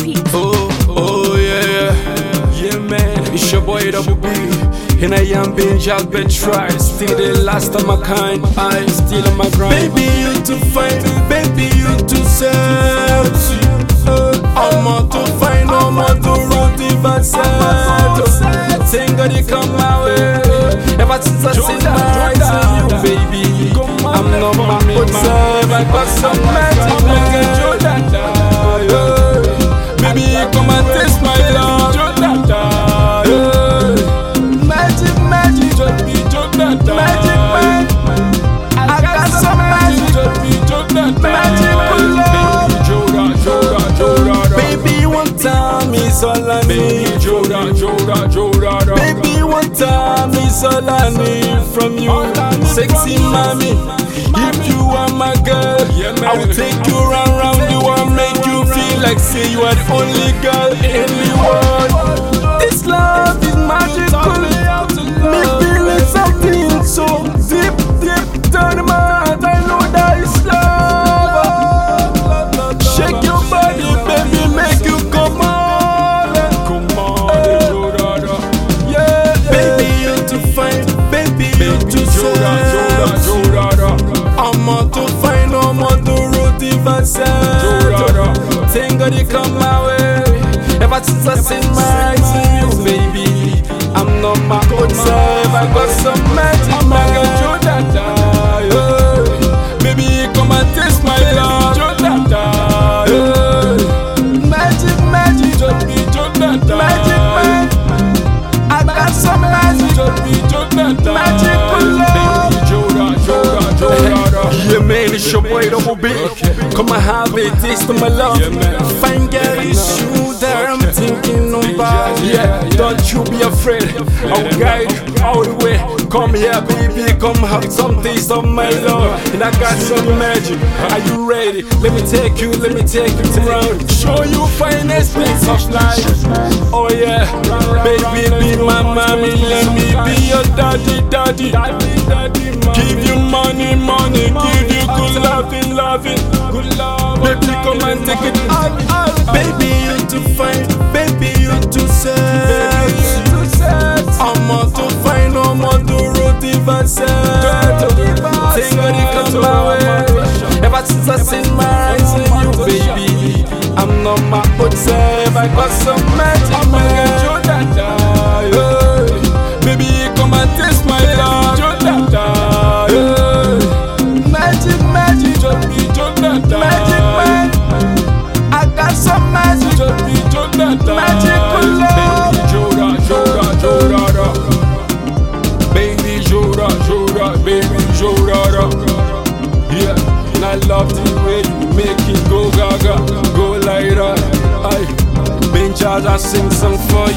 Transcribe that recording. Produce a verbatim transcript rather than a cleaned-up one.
repeat. Oh, oh yeah, yeah man, it's your boy Double B. And I am being just been tried. Still the last of my kind, I still on my grind. Baby, you too fine, baby, you too sexy. I'm out to find, I'm out to root if I said. Thank God you come my way. Ever since I see my eyes on you, baby, I'm not my own self. I got some magic, magic. Baby, come and taste my love. Magic, magic, magic, man. I got some magic, magic love. Baby, one time is all I need. Baby, one time is all I need from you, sexy mommy. If you are my girl, I will take you round, round the world, make you feel like say you are the only girl in the world. This love is magical, me feeling something so deep, deep down in my heart. I know that it's love. Shake your body, baby, make you come on, come on. Yeah, baby, you too fine, baby, you too sexy. I'm out to find, I'm out to root if I said. Thank God you come my way. Ever since I seen my eyes on you, baby, I'm not my own self. I got some magic, magic. Baby, come and taste my love. Magic, magic, magic, man. I got some magic, magic love. Yeah man, it's your boy Double B. Come and have a taste of my love. Fine girl, it's you that I'm thinking about. Yeah, don't you be afraid, I'll guide you all the way. Come here baby, come have some taste of my love. And I got some magic, are you ready? Let me take you, let me take you around. Show you finest things of life. Oh yeah, baby be my mommy, let me be your daddy, daddy. Give you money, money, give you good loving, loving, good love. Baby, come and take it all, all. Baby, you too fine, baby, you too sexy. I'm out to find, I'm out to root if I said. Thank God you come my way. Ever since I seen my eyes on you, baby, I'm not my own self. I got some magic, magic. Baby, come and taste my love. Magic, magic, magic man. I got some magic, magic love. Baby Joda, Joda, baby Joda. Yeah, and I love the way you make it go gaga, go like that. I been charged, I sing some for